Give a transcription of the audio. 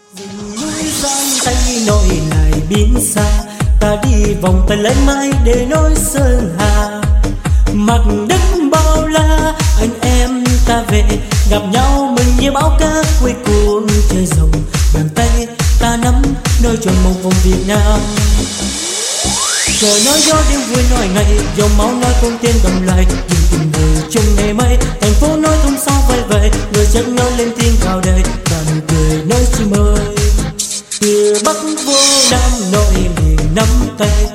Núi giang tây nỗi lại biến xa, ta đi vòng tay lấy mãi để nối sơn hà. Mặt đất bao la anh em ta về, gặp nhau mình như bão cát quay cuồng chơi rồng. Bàn tay ta nắm nơi tròn một vùng Việt Nam. Trời nói gió đêm vui nói ngày, dòng máu nói con tiên đồng lại. Dừng tình người chung ngày mây, thành phố nói thung sao vây vây. Người chất nói lên tiếng vào đời, bàn cười nói chim ơi. Từ Bắc vô Nam nội miền nắm tay,